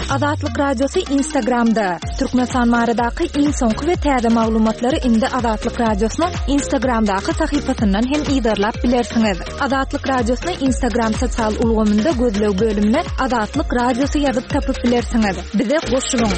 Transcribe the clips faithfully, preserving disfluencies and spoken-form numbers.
Azatlyk Radiosu Instagramda. Türkmenistan maradaky iň soňky we täze maglumatlary indi Azatlyk Radiosynyň Instagramdaky sahypasyndan hem ýygyrlap bilersiňiz. Azatlyk Radiosynyň Instagram sosial ulgamynda gözlew bölümine Azatlyk Radiosu ýazyp tapyp bilersiňiz. Bize goşulyň.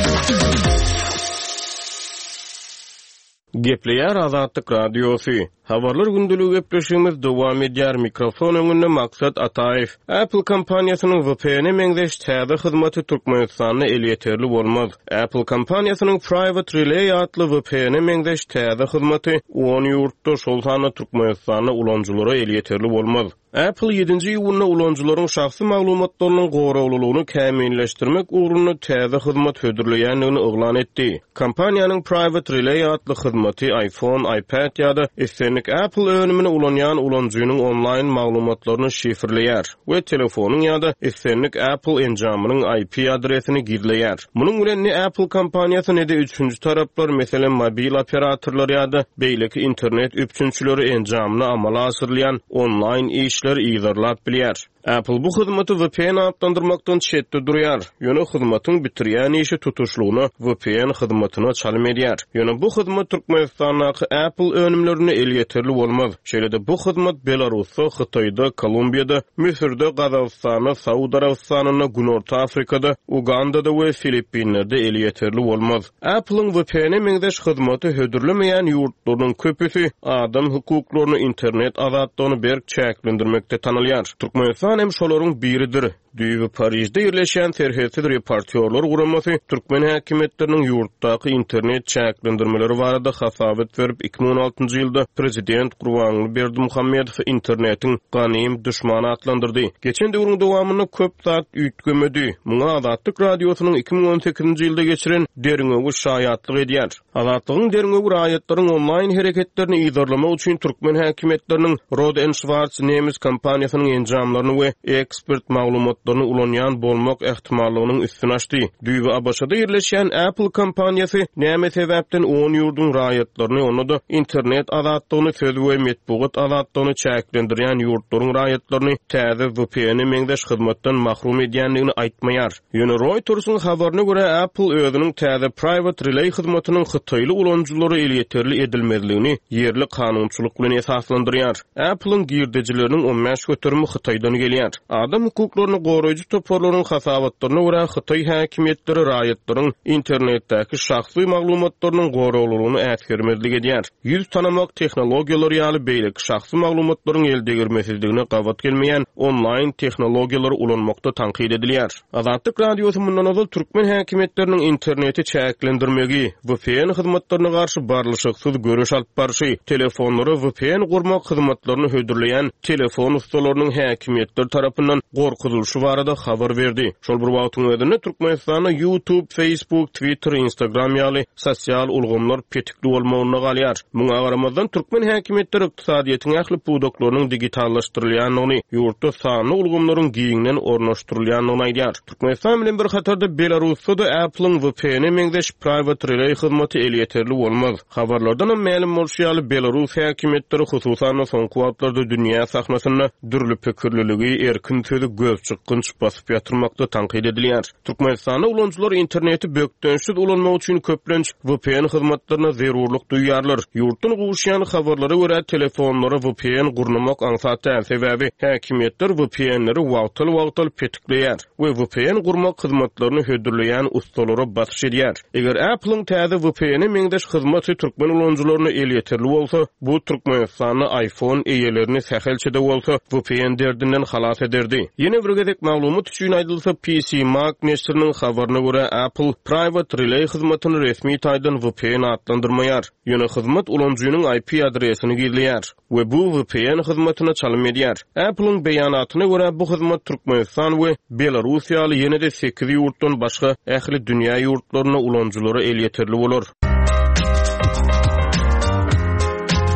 Gepleýär Azatlyk Radiosu. Habarlar gündülüğü gepleşigimiz dowam edýär. Mikrofon öňünde Maksat Ataýew. Apple kompaniýasynyň V P N meňzeş täze hyzmaty Türkmenistanda el ýeterli bolmaz. Apple kompaniýasynyň Private Relay adly V P N meňzeş täze hyzmaty on ýurtda şol sany Türkmenistanda ulanjylara el ýeterli bolmaz. Apple ýedinji iýulda ulanjylaryň şahsy maglumatlarynyň goralylygyny käminleşdirmek ugrunda täze hyzmat hödürleýändigini oglan etdi. Kompaniýanyň Private Relay adly hyzmaty iPhone, iPad ýa-da Apple önümüne ulanyan ulanjynyň online maglumatlaryny şifrleýär we telefonyň ýa-da esenlik Apple enjamynyň I P adresini girleýär. Munyň bilen ne Apple kompaniýasy ne de üçünji taraplar, meselem mobil operatorlar ýa-da beýleki internet üpçünçileri enjamyny amala asyrlayan online işler ýygyrlap bilýär. Apple bu hyzmaty V P N atlandyrmakdan çetde durýar. Ýöne hyzmatyň bitirýän işi tutuşlugyny V P N hyzmatyna çalym edýär. Ýöne bu hyzmat Türkmenistanyň Apple önümlerini el ýeterli bolmaz. Şeýle-de bu hyzmat Belarusda, Hytaýda, Kolumbiýada, Misirde, Gazagystanda, Saudy Arabistanyna, Günorta Afrikada, Ugandada we Filippinlerde el ýeterli bolmaz. Apple'yň V P N meňzeş hyzmaty hödürlemeýän ýurtlaryň köpüsi adam hukuklaryny internet azatlygyny berk çäklendirmekde tanylýar. Türkmenistan hem şolaryň biridir. Düýbi Parisde ýerleşen terhetli reportyorlar guramasy Türkmen häkimetleriniň ýurtdaky internet çäklendirmeleri barada hasabet berip iki bin on altynjy ýylda prezident Gurbanguly Berdimuhammedow internetiň ganym düşmany atlandyrdy. Geçen döwrüň dowamyny köp zat üýtgemedi. Muňa Azatlyk Radiosynyň iki bin on sekizinji ýylda geçiren deriňe şaýatlyk edýär. Azatlygyň deriňe aýatlaryň online hereketlerini ýygyrlamak üçin Türkmen häkimetleriniň Rod and Schwarz nemis kompaniýasynyň enjamlaryny we ekspert maglumat ulanyan bolmak ehtimallygynyň üstüne açdy. Düýbi A B S-da ýerleşen Apple kompaniýasy näme sebäpden on ýurdun raýatlaryny, onda internet azatlygyny söz we metbuat azatlygyny çäklendirýän ýurtlaryň raýatlaryny täze V P N meňzeş hyzmatdan mahrum edýändigini aýtmaýar. Ýöne Reuters'yň habaryna görä Apple özüniň täze Private Relay hyzmatynyň Hytaýly ulanjylary el ýeterli edilmezligini yerli kanunçylyk bilen esaslandyrýar. Apple'yň girdijileriniň on beş göterimi Hytaýdan gelýär. Adam hukuklaryny goraýjy toparlaryň hasabatlaryna görä Hytaý häkimetleri raýatlaryň internetdäki şahsy maglumatlarynyň goralylygyny ätgermezlik edýär. Ýüz tanamak tehnologiýalary ýaly beýleki şahsy maglumatlaryň elde girmesizligine gawat gelmeýän online tehnologiýalary ulanmakda tanqid edilýär. Azatlyk Radiosy mundan azal Türkmen häkimetleriniň interneti çäklendirmegi, V P N hyzmatlaryna garşy barlyşyksız görüş alyp barşy, telefonlary V P N gurmak hyzmatlaryny hödürleýän telefon ustalarynyň häkimetler tarapyndan gorkuzulşy barada habar berdi. Şol bir wagtyň özünde Türkmenistanda YouTube, Facebook, Twitter, Instagram ýaly sosial ulgamlar petikli bolmagyna galýar. Muňa garamazdan Türkmen häkimetleri ykdysadyýetyň ähli pudaklarynyň digitallaşdyrylýanyny, ýurtda sanly ulgamlaryň giňinden ornaşdyrylýanyny aýdýar. Türkmenistan bilen bir hatarda Belarusda da Apple'yň V P N meňzeş Private Relay hyzmaty el ýeterli bolmaz. Habarlardan ma'lum bolýar, Belarus häkimetleri hususan soňky wagtlarda dünýä sahnasyna dürli pikirliligi, erkin sözi göz çykynç basyp ýatyrmakda tanqid edilýär. Türkmenistanda ulanjylar interneti bökdensiz ulanmak üçin köplenç V P N hyzmatlaryna zerurlyk duýýarlar. Ýurtdan gowuşýan habarlara görä telefonlara V P N gurnamak aňsatýan sebäbi häkimetler V P N'leri wagtyl-wagtyl petikleýär we V P N gurmak hyzmatlaryny hödürleýän ustalara basyş edýär. Eger Apple'yň täze V P N meňzeş hyzmaty Türkmen ulanjylaryna el ýeterli bolsa, bu Türkmenistanyň iPhone eýelerini sähelçede bolsa V P N derdinden halas ederdi. Ýene bir gezek maglumat üçin aýdylsa, P C Mag neşriniň habaryna görä Apple Private Relay hyzmatyny resmi taýdan V P N atlandyrmaýar. Ýöne hyzmat ulanjynyň I P adresini girleýär we bu V P N hyzmatyna çalym edýär. Apple'yň beýanatyna görä bu hyzmat Türkmenistan we Belarus ýaly ýene de sekiz ýurtdan başga ähli dünýä ýurtlaryna ulanjylary el ýeterli bolar.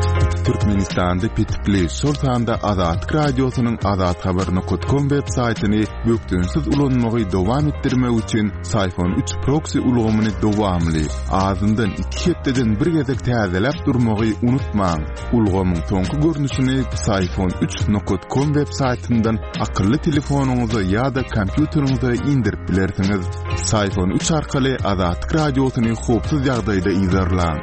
Türkmenistan'da Pitpli Sultan'da Azat Radyosu'nun Azat Haber nokta com web saytını büktünsiz ulanmağı devam ettirmek için Sayfon üç proxy ulgamını devamlı ağzından iki hepteden bir gezek tazelep durmağı unutmayın. Ulgamın sonku görünüşünü Sayfon üç nokta com web saytından akıllı telefonunuza ya da kompüterinize indirip bilersiniz. Sayfon üç arkalı Azat Radyosu'nu hopsuz yağdayda izlerler.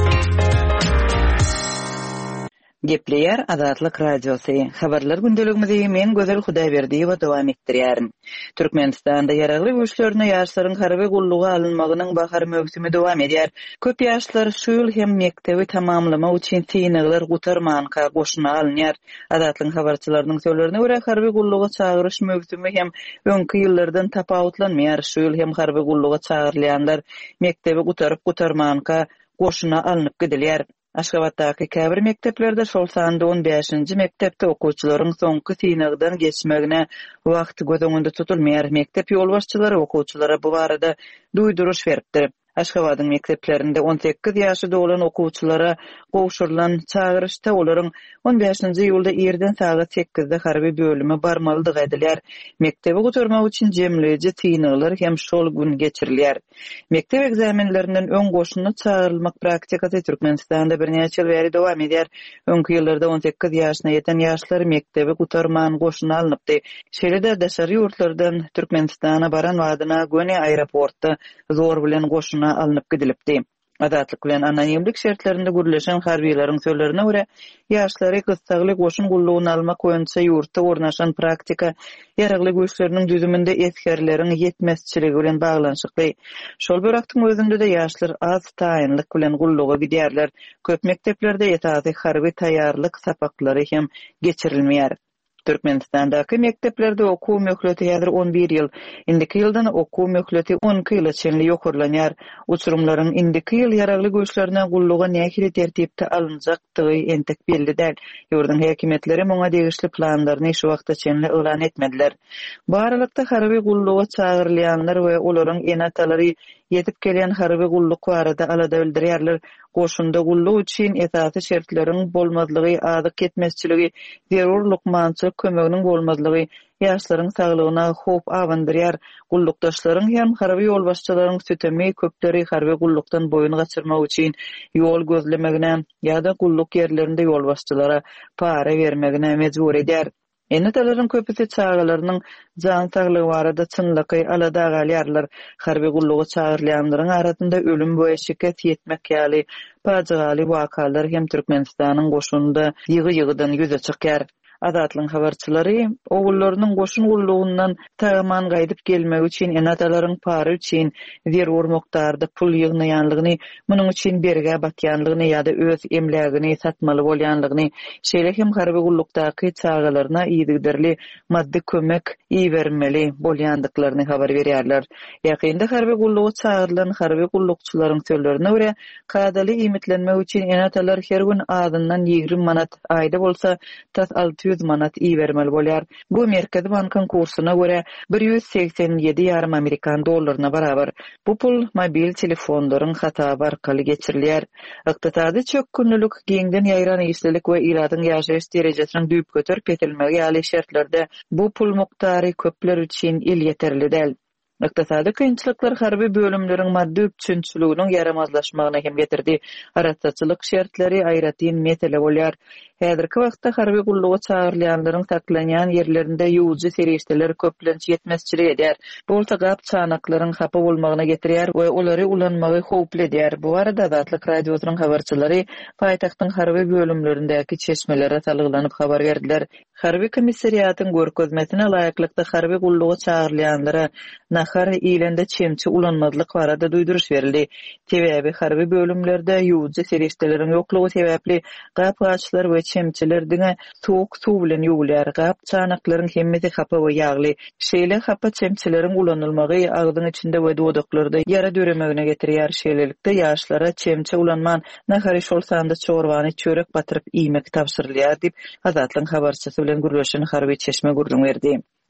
Gepleyer Azatlyk Radiosu. Habarlar gündeligimizi men Gözel Hudaýberdiýew we dowam etdirýärin. Türkmenistanda ýaragly güýçlerine ýaşlaryň harby gullugy alynmagynyň bahar mögsümi dowam edýär. Köp ýaşlar şu ýyl hem mektebi tamamlamak üçin tiýnegler gutarmanka goşuna alynýar. Azatlyň habarçylarynyň sözlerine görä harby gullugy çagyryş mögsümi hem öňki ýyllardan tapawutlanmaýar. Şu ýyl hem harby gullugy çagyrylýanlar mektebi gutaryp gutarmanka goşuna alynıp gidilýär. Aşgabatdaky käbir mekteplerde şol sanda on beşinji mektepde okuwçylaryň soňky tiýnegden geçmegine wagt göz öňünde tutulmaýar. Mektep ýolbaşçylary okuwçylara bu barada duýduruş beripdir. Aşgabatyň mekteplerinde on sekiz ýaşyda bolan okuwçylara gowşurylan çagyryşda olaryň on beşinji ýylda erden saat sekizde harby bölüme barmalydyk edilýär. Mektebi gutarmak üçin jemleýici tiýnegler hem şol gün geçirilýär. Mektep egzamenlerinden öň goşuna çagyrylmak praktikasy Türkmenistanda bir näçe ýyl beri dowam edýär. Öňki ýyllarda on sekiz ýaşyna ýeten ýaşlar mektebi gutarman goşuna alınıpdy. Şeýle-de daşary ýurtlardan Türkmenistana baran wadyna göne aeroportda zor bilen goşuna alınıp gidilipdi. Azatlyk bilen anonimlik şertlerinde gürleşen harbiýlaryň sözlerine görä, ýaşlary gysgaly goşun gullugyny almak boýunça ýurtda ornaşan praktika ýaragly güýçleriniň düzüminde etkerleriň ýetmezçiligi bilen baglanşykly. Şol börekdiň özünde de ýaşlar az taýynlyk bilen gulluga gidýärler. Köp mekteplerde ýetaty harby taýýarlyk sapaklary hem geçirilmeýär. Türkmenistandaky mekteplerde okuw möhleti häzir on bir ýyl. Indiki ýyldan okuw möhleti on ýyla çenli ýokurlanýar. Uçurumlaryň indiki ýyl ýaragly güýçlerine gulluga nähili tertipde alınjakdygy entek belli däl. Ýurdun häkimetleri muňa degişli planlaryny şu wagtda çenli elan etmediler. Bu aralykda harby gulluga çagyrylýanlar we olaryň enatalary yetip gelen harby gulluk barada alada bildirýärler. Goşunda gulluk üçin esasy şertleriň bolmazlygy, adyk ketmezçiligi, zerur lukmançylyk kömeginiň bolmazlygy ýaşlaryň saglygyna hop awandyrýar. Gullukdaşlaryň hem harby ýolbaşçylaryň sütemi köpleri harby gullukdan boyun gaçyrmak üçin ýol gözlemegine ýa-da gulluk ýerlerinde ýolbaşçylara para bermegine mejbur edýär. Enetalaryň köpüsi çağalarynyň jan saglygy barada çynlyky alada galýarlar. Harby gullugy çagyrylýanlaryň arasynda ölüm we şiket ýetmek ýaly pajaly wakalar hem Türkmenistanyň goşunda ýygy-ýygydan ýüze çykýar. Azatlyň habarçylary ogullarynyň goşun gullugyndan taýman gaýdyp gelmek üçin enatalaryň para üçin zerur mokdarda pul ýygnaýanlygyny, munyň üçin berge batýanlygyny ýa-da öz emlägini satmaly bolýanlygyny, şeýle hem harby gullukdaky çağalaryna ýygyderli maddi kömek iýermeli bolýandyklaryny habar berýärler. Ýakynda harby gullugy çağırılan harby gullukçylaryň sözlerine görä, kadaly iýmitlenmek üçin enatalar her gün adyndan ýigri manat, aýda bolsa tas alty yüz manat iýermeli bolýar. Bu Merkezi Bankyň kursyna görä bir ýüz seksen ýedi ýarym Amerikan dollaryna barabar. Bu pul mobil telefonlaryň hataby arkaly geçirilýär. Ykdysady çökkünlük, giňden ýaýran ýyşlyk we iradyň ýaşaýyş derejesiniň düýp göterip etilmegi ýaly şertlerde bu pul muktary köpler üçin il ýeterli däl. Ykdysady kynçylyklar harby bölümleriň maddi üçinçiliginiň yaramazlaşmagyna hem getirdi. Araççylyk şertleri aýratyn mesele bolýar. Häzirki wagtda harby gullugy çagyrylýanlaryň saklanýan ýerlerinde ýuwjy serişdeler köplenç ýetmezçilik edýär. Bu tagap çanaklaryň hapa bolmagyna getirýär we olary ulanmagy howply edýär. Bu arada Azatlyk Radiosynyň habarçylary paýtagtyň harby bölümlerindäki çeşmelere salyglanyp habar berdiler. Harby komissariýatyň görkezmesine laýyklykda harby gullugy çagyrylýanlara nahar ýylynda çemçi ulanmazlyk barada duýduruş berildi. Sebäbi harby bölümlerde ýuwjy serişdeleriň ýoklugy sebäpli gapgaçlar we çemçiler diňe soğuk suw bilen ýuwulýar. Gap çanaklaryň hemmesi hapa we ýagly. Şeýle hapa çemçileriň ulanylmagy agdyň içinde we dodaklarda ýara döremegine getirýär. Şeýlelikde ýaşlara çemçi ulanman nahary şol sanda çorbany çörek batyryp iýmek tapşyrylýar diýip Azatlyň habarçysy bilen gürleşen harby çeşme gurulýan berdi.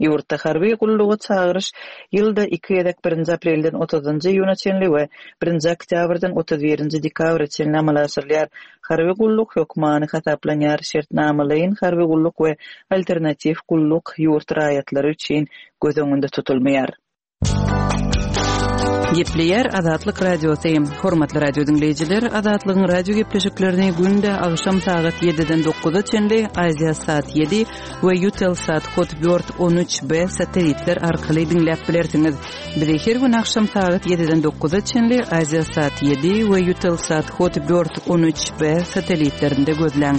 Ýurtda harby gullugy çağırış ýylda iki edek birinji aprelden otuzynjy ýylyna çenli we birinji oktýabrdan otuz birinji dekabra çenli amalaşyrlar. Harby gulluk hökmany hataplanýar şertnamalaryň harby gulluk we alternativ gulluk ýurt raýatlary üçin göz öňünde tutulmaýar. Gepleýär Azatlyk radiosu. Hormatly radio dinleýijiler, Azatlygyň radio gepleşiklerini günde agşam saat ýediden dokuza çenli, Aziýa saat ýedi we Eutelsat kod dört on üç B satelitler arkaly dinläp bilersiňiz. Bizi her gün agşam saat ýediden dokuza çenli, Aziýa saat ýedi we Eutelsat kod dört on üç B satelitlerinde gözläň.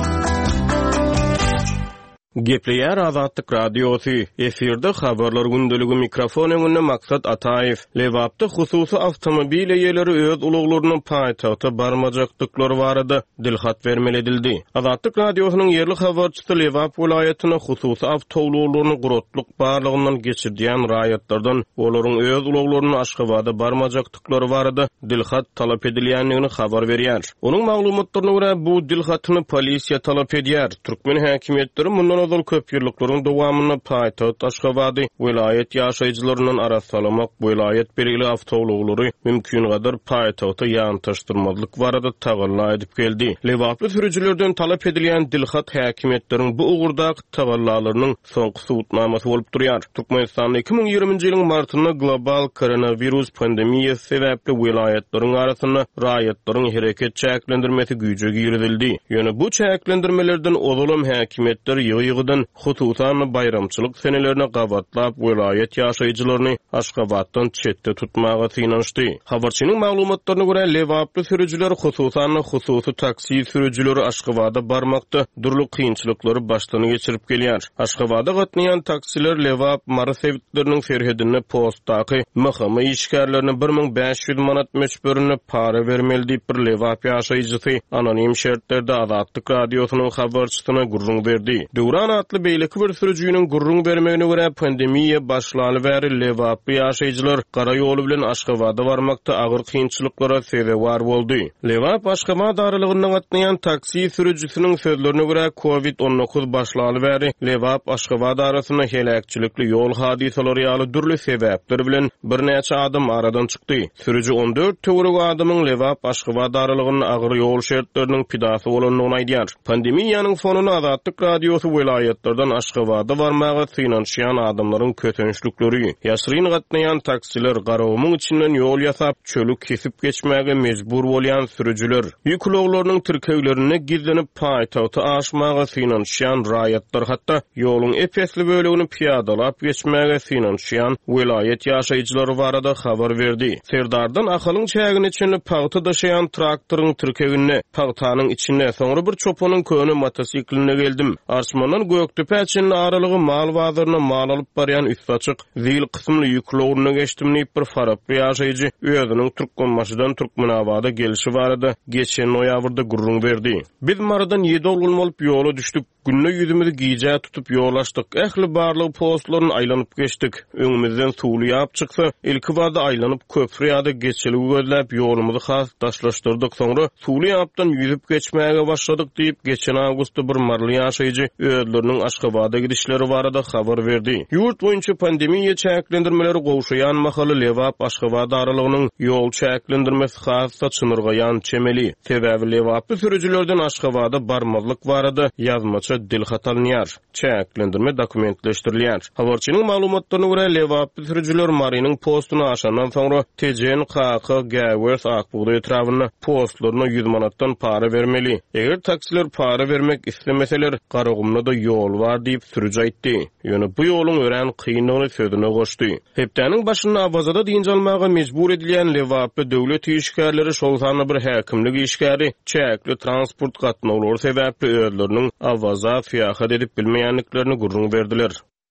Gepleýär Azatlyk radiosu. Efirde habarlar gündüligi mikrofon öňünde Maksat Ataýew. Lewapda hususy awtomobil eýeleri öz uluglarynyň paýtagta barmajakdyklary barada dilhat bermeli edildi. Azatlyk radiosynyň ýerli habarçysy Lewap vilayatyna hususy awtowluglaryny gurutluk barlygyndan geçirdiýän raýatlardan olaryň öz uluglaryny Aşgabatda barmajakdyklary barada dilhat talap edilýändigini habar berýär. Onuň maglumatlaryna görä bu dilhatyny polisiýa talap edýär. Türkmen häkimetleri mundan ozal köp ýyllyklaryň dowamyny paýtagat Aşgabat vilayet ýaşaýjylarynyň arasalamak vilayet belgili awtowluglary mümkin gadar paýtagta ýantaşdyrmazlyk barada tagalla edip geldi. Lewaply sürüjilerden talap edilýän dilhat häkimetleriň bu ugurdaky tagallalarynyň soňky suwutnamasy bolup durýar. Türkmenistanyň iki ming ýigrimiji ýylyň martynda global koronavirus pandemiýasy sebäpli vilayetleriň arasynda raýatlaryň hereket çäklendirmesi güýje girildi. Ýöne bu çäklendirmelerden ozalym häkimetler ýygydan hususan bayramçylyk senelerine gabatlap vilayet ýaşaýjylaryny Aşgabatdan çetde tutmaga synanşdy. Habarçynyň maglumatlaryna görä Lewaply sürüjiler hususan hususy taksi sürüjileri Aşgabatda barmakda durly kynçylyklary başdan geçirip gelýär. Aşgabatda gatnaýan taksiler Lewap marasewitleriniň ferhedine postdaky mahkama işgärlerini bir ming beş ýüz manat meşberini para bermeli diýip bir Lewap ýaşaýjysy anonim şertlerde Azatlyk radiosynyň habarçysyna gurrun berdi. Döwran atly beýleki bir sürüjüniň gurrun bermegine görä pandemiýa başlany bäri Lewap ýaşaýjylar gara ýoly bilen Aşgabatda barmakda agyr kynçylyklara sebäpkär boldy. Lewap Aşgabat aralygyny gatnaýan taksi sürüjisiniň sözlerine görä covid on dokuz başlany bäri Lewap Aşgabat arasyna helakçylikli ýol hadisalary ýaly durly sebäpler bilen bir näçe adam aradan çykdy. Sürüji on dört töwerek adamyň Lewap Aşgabat aralygyny agyr ýol şertleriniň pidasy bolanlygyny aýdýar. Pandemiýanyň fonuny Azatlyk radiosy vilayetlerden Aşgabatda barmaga synanşýan adamlaryň kötünçlükleri, ýaşryn gatnaýan taksiler, garawymyň içinden ýol ýasap, çölü kesip geçmäge mejbur bolýan sürüjiler, ýükloglarynyň tirkeglerine gizlenip paýtagta aşmaga synanşýan raýatlar, hatda ýoluň epesli bölegini piýadalap geçmäge synanşýan vilayet ýaşaýjylary barada habar berdi. Serdardan ahalyň çägini içinde paýta daşaýan traktoryň tirkegine, paýtanyň içinde soňra bir çopanyň köni motosikline geldim. Arşmandan Göktepeçinli aralygy mal bazaryna mal alyp barýan üstaçyk zil kysmly ýükloglaryna geçdim diýip bir faraply ýaşaýjy özüniň Türkmenmaşydan Türkmenabada gelişi barada geçen noýabrda gurrun berdi. Biz maradan ýedi olgun bolup ýola düşdük. Günne ýüzümizi giýje tutup ýolaşdyk. Ähli barlygy postlaryny aýlanyp geçdik. Öňümizden suwly ýap çyksa, ilki barda aýlanyp köprü ýa-da geçeligi gözläp ýolumuzy has daşlaşdyrdyk. Soňra suwly ýapdan ýüzüp geçmäge başladyk diýip geçen awgustda bir marly ýaşaýjy özleriniň Aşgabatda gidişleri barada habar berdi. Ýurt boýunça pandemiýa çäklendirmeleri gowşaýan mahaly Lewap Aşgabat aralygynyň ýol çäklendirmesi hassa çynyrgaýan çemeli. Sebäbi Lewaply sürüjilerden Aşgabatda barmazlyk barada ýazmaça dilhat alınýar. Çäklendirme dokumentleşdirilýär. Habarçynyň maglumatlaryna görä Lewaply sürüjiler Marynyň postuny aşandan soňra Tejen K K Gäwers Akbuğda etrawyna postlaryna ýüz manatdan para bermeli. Eger taksiler para vermek istemeseler, garagymda da ýol bar diýip sürüji aýtdy. Ýöne bu ýoluň ören kynlygyny sözüne goşdy. Hepdeniň başyna awazada diňji almaga mejbur edilýän Lewaply döwlet işgärleri şol sany bir häkimlik işgäri çäkli transport gatnawlary sebäpli özleriniň awaza fiýahat edip bilmeýänliklerini gurrun berdiler.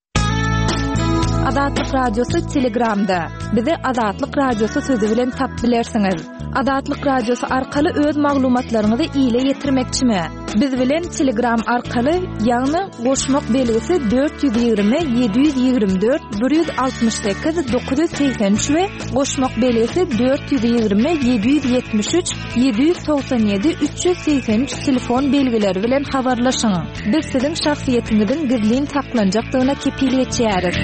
Azatlyk radiosu Telegramda. Bizi Azatlyk radiosu sözü bilen tap bilersiňiz. Azatlyk radiosu arkaly öz maglumatlaryňyzy ýyla ýetirmekçimi? Biz bilen Telegram arkaly ýagny goşmak belgisi dört yüz ýygrimi yedi yüz ýygrimi dört bir yüz altmış sekiz dokuz yüz seksen üç we goşmak belgisi dört yüz ýygrimi yedi yüz ýetmiş üç yedi yüz doksan ýedi üç yüz seksen üç telefon belgileri bilen habarlaşyň. Biz siziň şahsiýetiňizin gizlin saklanjakdygyna kepillik etýäris.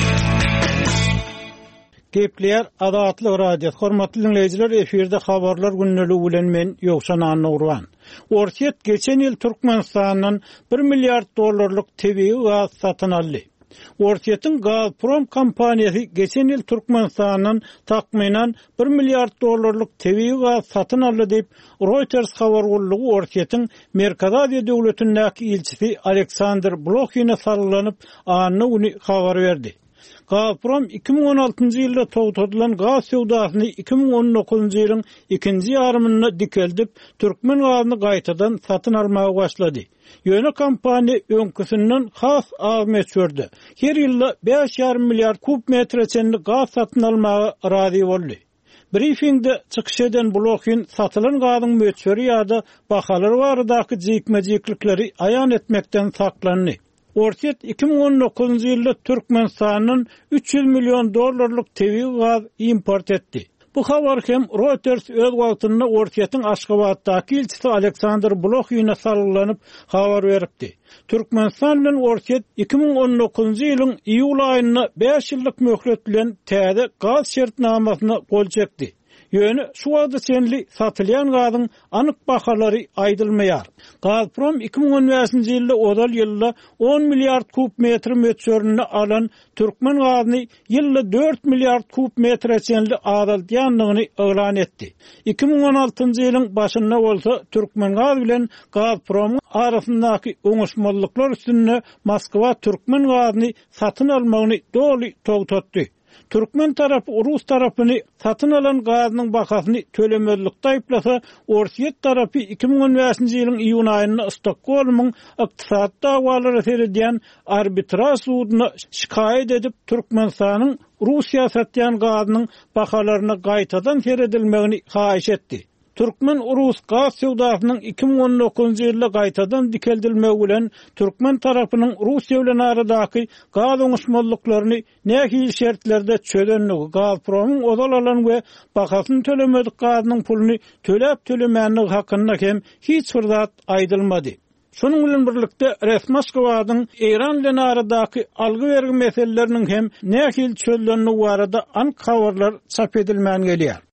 Gepler Adatly radio hormatly dinleyijiler, efirde habarlar günneligi bilen men Ýogşan Anurwan. Ortiýet geçen ýyl Türkmenistanyň bir milliard dollarlyk tebii gaz satyn aldy. Ortiýetiň Gazprom kompaniýasy geçen ýyl Türkmenistanyň takminan bir milliard dollarlyk tebii gaz satyn aldy diýip Reuters habar gullugy Ortiýetiň Merkez Aziýa döwletindäki ilçisi Aleksandr Blokhina sarylanyp anyny güni habar berdi. Gazprom iki bin on altıncı ýylda togtadylan gaz sowdasyny iki bin on dokuzunçy ýylyň ikinji ýarymyna dikeldip türkmen gazyny gaýtadan satyn almagy başlady. Ýöne kompaniýa öňküsinden has agmet çördi. Her ýylda beş ýarym milliard kub metre çenli gaz satyn almagy razy boldy. Briefingde çykyş eden Blokhin satylan gazyň möçberi ýa-da bahalary baradaky jekmejeklikleri aýan etmekden saklandy. Ortiýet iki bin on dokuzunçy ýylda Türkmenistanyň üç yüz million dollarlyk tebii gaz import etdi. Bu habar hem Reuters öz wagtynda Ortiýetiň Aşgabatdaky ilçisi Aleksandr Blokhina sarylanyp habar beripdi. Türkmenistan bilen Ortiýet iki bin on dokuzunçy ýylyň iýul aýyna beş ýyllyk möhlet bilen täze gaz şertnamasyna gol çekdi. Ýöne şu wagtda senli satylýan gazyň anyk bahalary aýdylmaýar. Gazprom iki bin on beşinçi ýylda odal ýylda on milliard kub metre möçberini alan türkmen gazyny ýylda dört milliard kub metre çenli adalýanlygyny elan etdi. iki bin on altıncı ýylyň başynda bolsa türkmen gaz bilen Gazprom arasyndaky oňuşmazlyklar üstünde Moskwa türkmen gazyny satyn almagyny doly togtatdy. Türkmen tarapy Rus tarapyny satyn alan gazynyň bahasyny tölemezlikde aýplasa, Ortiýet tarapy iki bin on beşinçi ýylyň iýun aýynda Stokholmyň ykdysat dawalary serediýän arbitraj sudyna şikaýet edip Türkmenistanyň Russiýa satýan gazynyň bahalaryny gaýtadan seredilmegini haýyş etdi. Türkmen Rus gaz sowdasynyň iki bin on dokuzunçy ýylda gaýtadan dikeldilmegi bilen Türkmen tarapynyň Russiýa bilen aradaky gaz oňuşmazlyklaryny nähili şertlerde çözenligi, Gazpromyň odal alan we bahasyny tölemedik gazynyň pulyny töläp tölemänligi hakynda hem hiç bir zat aýdylmady. Şonuň bilen birlikde resmi Moskwadyň Eran bilen aradaky algy bergi meseleleriniň hem nähili çözenligi barada anyk habarlar çap edilmän gelýär.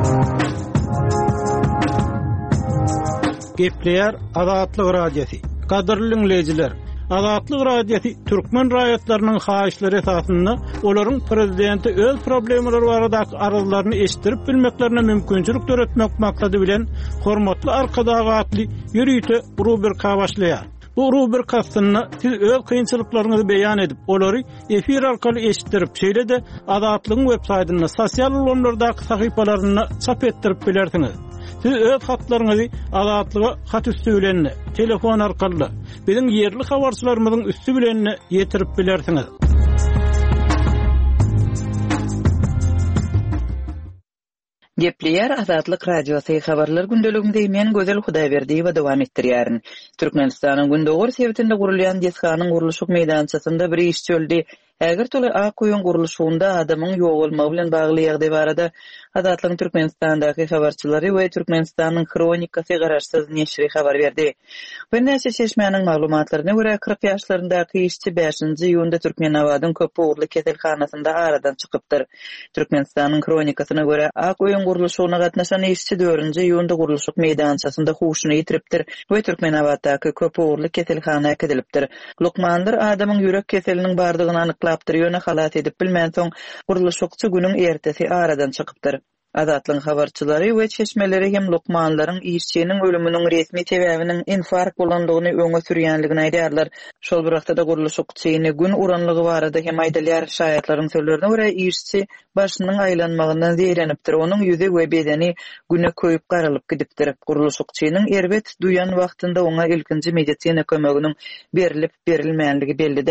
Gepler Adatlyk radiosi. Kadrly dinleyijiler, Adatlyk radiosi türkmen raýatlarynyň haýyşlary esasynda olaryň prezidenti öz problemleri baradaky arzularyny eşitdirip bilmeklerine mümkinçilik töretmek maksady bilen hormatly arkadagy atly ýürüýte rubrika başlaýar. Bu rubrikasyny siz öz kynçylyklaryňyzy beýan edip, olary efir arkaly eşitdirip, şeýle de Adatlygyň web-saýtyna, sosial ulanlardaky sahypalaryna çap etdirip bilersiňiz. Siz öz hatlaryňyzy Adatlyga hat üstü bilen, telefon arkaly biziň ýerli habarçylarymyzyň üstü bilen ýetirip bilersiňiz. Gepler Azatlyk radiosi habarlar gündeliginde men Gözel Hudaýberdiýewa dowam etdirýärin. Türkmenistanyň Gündöwür sebitinde gurulýan Deskanyň gurulşyk meýdançasynda bir iş çöldi. Äger toly A koýun gurulşygynda adamyň ýok bolmagy bilen bagly ýagdaý barada Adatlyň Türkmenistandaky habarçylary we Türkmenistanyň Kronikasy garaşsyz neşri habar berdi. Bir näçe çeşmäniň maglumatlaryna görä kırk ýaşlaryndaky işçi beşinji ýylda Türkmenawadyň Köpüwurly keselhanasynda aradan çykypdyr. Türkmenistanyň Kronikasyna görä A koýun gurulşygyna gatnaşan işçi dördünji ýylda gurulşyk meýdançasynda huşuny ýitiripdir we Türkmenawadaky Köpüwurly keselhanaya kedilipdir. Lukmandyr adamyň ýürek keseliniň bardygyny anyklapdyr, ýöne halat edip bilmän soň gurulşykçy günüň ertesi aradan çykypdyr. Adatlyň habarçylary we çeşmeleri hem Lukmanlaryň işçiniň ölüminiň resmi sebäbiniň infarkt bolandygyny öňe sürýänligini aýdýarlar. Şol bir wagtda gurulşykçyny gün uranlygy barada hem aýdylýar şaýatlaryň sözlerine görä işçi başynyň aýlanmagyndan zeýrenipdir. Onuň ýüzi we bedeni güne köýüp garalyp gidipdir. Gurulşykçynyň erbet duýan wagtynda oňa ilkinji medisina kömeginiň berilip berilmänligi belli däl.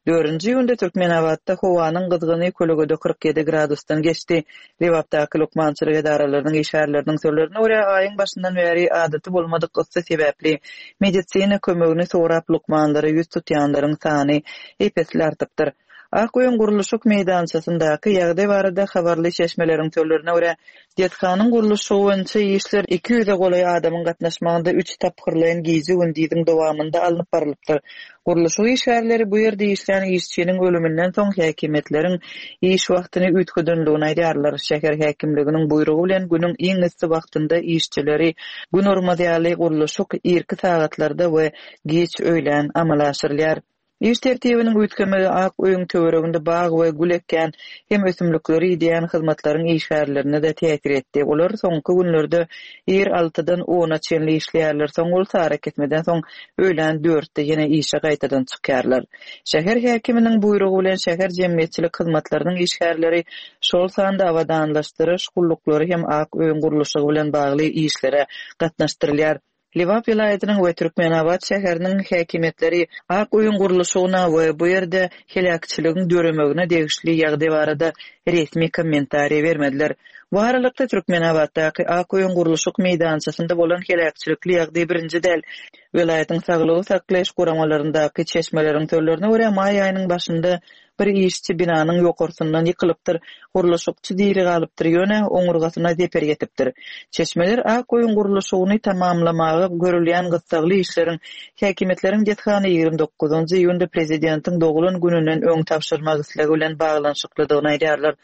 dördünji günde Türkmenabatda howanyň gyzgyny kölgede kırk yedi gradusdan geçdi. Lewapdaky lukmançylyk edaralarynyň işgärleriniň sözlerine görä aýyň başyndan beri adaty bolmadyk gysy sebäpli medisina kömegini sorap lukmanlary ýüz tutýanlaryň sany epesli artypdyr. Akgoýun guruluşyk meýdançasyndaky ýagdaý barada habarly çeşmeleriň sözlerine görä diýetkanyň guruluşy boýunça işler iki ýüze golay adamyň gatnaşmagynda üç tapgyrlayan gizi gündiň dowamında alınıp baralypdyr. Guruluşyk işgärleri bu ýerde işleýän işçiniň ölümünden soň häkimetleriň iş wagtyny ütgüdenligini aýdýarlar. Şäher häkimliginiň buýrugy bilen günüň iň ysy wagtynda işçileri gün ormadaly guruluşyk ýerki sagatlarda we geç öýlen amal aşyrylýar. İş tertibinin ütkemeli Akgoýun töwereginde bagy we gül ekän hem ösümlikleri diýen hyzmatlaryň işgärlerine de täsir etdi. Olar soňky günlerde ýer altydan ona çenli işleýärler, soň ol sarak etmeden soň öýlen dörtde ýene işe gaýtadan çykýarlar. Şäher häkiminiň buýrugy bilen şäher jemgyýetçilik hyzmatlarynyň işgärleri şol sanda awadanlaşdyryş gullyklary hem Akgoýun guruluşy bilen bagly işlere gatnaşdyrylýar. Liwap vilayatynyň we Türkmenabat şäheriniň häkimetleri Akgoýun guruluşyna we bu ýerde helakçylygyň döremegine degişli ýagdaý barada resmi kommentariýa bermediler. Bu aralykda Türkmenabatdaky Akgoýun guruluşyk meýdançasynda bolan helakçylykly ýagdaý birinji däl. Vilayatyň saglygy saklaýyş guramalaryndaky çeşmeleriň sözlerine görä may aýynyň başynda bir işçi binanyň ýokarsyndan ýykylypdyr. Guruluşykçy diýri galypdyr ýöne oňurgasyna deper ýetipdir. Çeşmeler Akgoýun guruluşyny tamamlamagy görülýän gysgaly işleriň häkimetleriň diýetkany ýygrimi dokuzunjy ýylda prezidentiň dogulun gününden öň tapşyrma gysligi bilen baglanşyklydygyny aýdýarlar.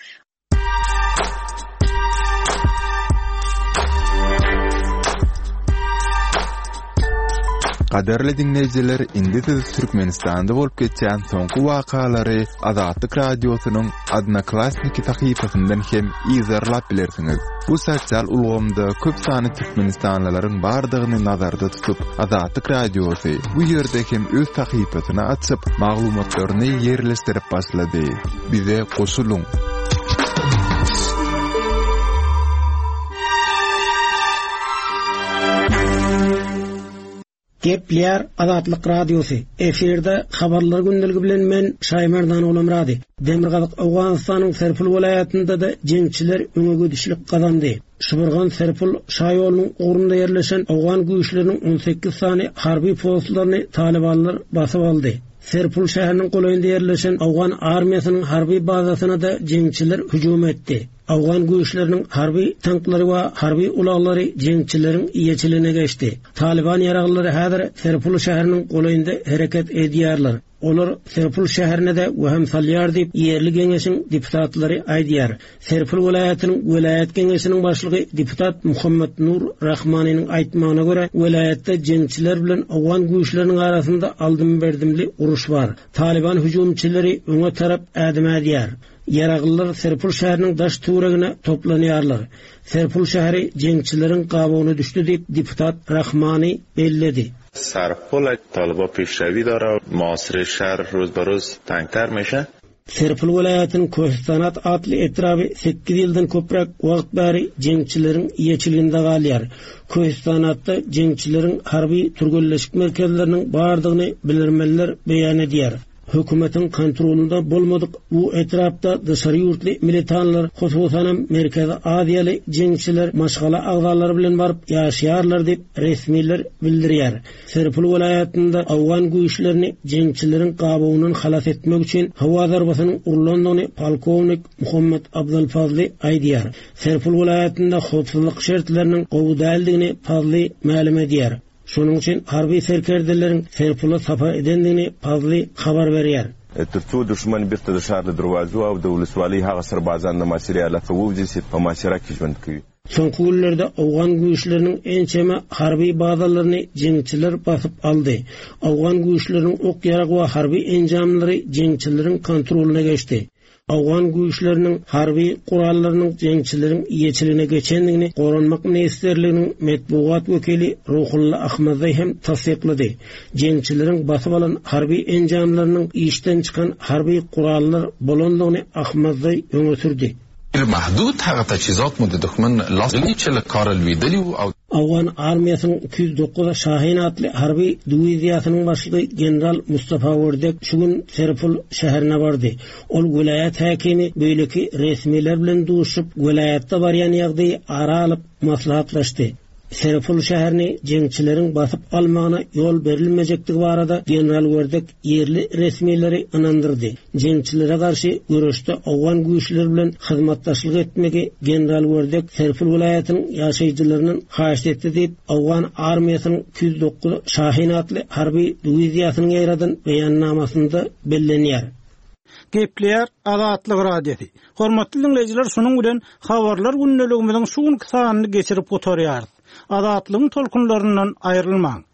Qaderli dinleyijiler, indi siz Türkmenistanda bolup geçýän soňky wakalary Azatlyk radiosynyň Adnaklassniki tahypasyndan hem izarlap bilersiňiz. Bu sosial ulgamda köp sany Türkmenistanlylaryň bardygyny nazarda tutup Azatlyk radiosy bu ýerde hem öz tahypasyny açyp maglumatlaryny ýerleşdirip başlady. Bize goşuluň. Gepler Azatlyk radiosu. Eferde habarlar gündeligi bilen men Şaýmerdan Olamrady. Demirgazyk Awganystanyň Serpul welaýatynda da jeňçiler öňe düşlik gazandy. Şuburgan Serpul şaýolunyň orunda ýerleşen Awgan güýçleriniň on sekiz sany harby postlaryny Talibanlar basyp aldy. Serpul şäheriniň golayynda ýerleşen Awgan armiýasynyň harby bazasyna da jeňçiler hüjum etdi. Awgan güýçleriniň harby tanklary we harby ulaglary jeňçileriň iýeçiligine geçdi. Taliban ýaraglary häzir Serpul şäheriniň golayynda hereket edýärler. Olar Serpul şäherine de weham salýar diýip ýerli geňeşiň deputatlary aýdýar. Serpul welaýatynyň welaýat geňeşiniň başlygy deputat Muhammed Nur Rahmanyň aýtmagyna görä, welaýatda jeňçiler bilen Awgan güýçleriniň arasynda aldym berdimli uruş bar. Taliban hüjumçylary öňe tarap ädim edýär. Yaraglylar Serpul şäheriniň daş turegine toplanýarlar. Serpul şäheri jeňçileriň gabawyna düşdi diýip deputat Rahmany belledi. Serpul Taliban peşrevi dara, muasir şehir roz be roz tangtar meşe. Serpul welaýatynyň Kohistanat adly etraby sekiz ýyldan köprek wagt bäri jeňçileriň ýeçiliginde galýar. Kohistanatda jeňçileriň harby türgelleşik merkezleriniň bardygyny bilirmenler beýan edýär. Hökümetin kontrolünde bolmadık bu etrafta dışarı yurtlu militanlar, hususan Merkezi Aziyalı jeňçiler maşgala agzalary bilen barıp ýaşaýarlar diýip resmiler bildirýär. Serpul welaýatynda Awgan güýçlerini jeňçileriň gabawynyň halas etmek üçin hawa zarbasynyň urulandygyny polkovnik Muhammed Abdul Fazly aýdýar. Serpul welaýatynda howpsuzlyk şertleriniň gowdaldygyny Fazly ma'lum edýär. Şonuň üçin harby serkerdeleriň Serpula sapa edendigini Fazly habar berýär. Türkçe düşman bir tadşarlı dırwazı we dowlatwali haga serbazan namasiriyala fawjisi pamasira kijwandky. Soňky günlerde Awgan güýçleriniň ençeme harby bazalaryny jeňçiler basyp aldy. Awgan güýçleriniň ok ýarag we harby enjamlary jeňçileriň kontrolyna geçdi. Awgan güýçleriniň harby gurallarynyň jeňçileriň ýeçiligine geçendigini goranmak ministerliginiň medbugat wekili Ruhulla Ahmady hem tasdiqlady. Jeňçileriň basyp alan harby enjamlarynyň işden çykan harby gurallar bolandygyny Ahmady öňe sürdi. محدود هغه تجهیزات مو د دښمن لاس لیچل کارل ویدلی او Awgan armiýasynyň iki yüz dokuz Şahin atly harby diwiziýasynyň başlygy general Mustafa Werdek şu gün Serpul şäherine bardy. Ol vilayat häkimi beýleki resmiler bilen duşup vilayatda barýan ýagdy ara alyp maslahatlaşdy. Serpul şäherini jeňçileriň basyp almagyna ýol berilmejekdigi barada general Werdek ýerli resmileri ynandyrdy. Jeňçilere garşy görüşde awgan güýçler bilen hyzmatdaşlyk etmegi general Werdek Serpul vilayatynyň ýaşaýjylarynyň haýyş etdi diýip awgan armiýasynyň iki yüz dokuz Şahin atly harby diwiziýasynyň ýaýradan beýannamasynda bellenýär. Gepleýär Azatlyk radiosi. Hormatly dinleýijiler, şunuň bilen habarlar günneligimiziň şu günki sanyny geçirip oturýar. Azatlygyň tolkunlaryndan aýrylmaň.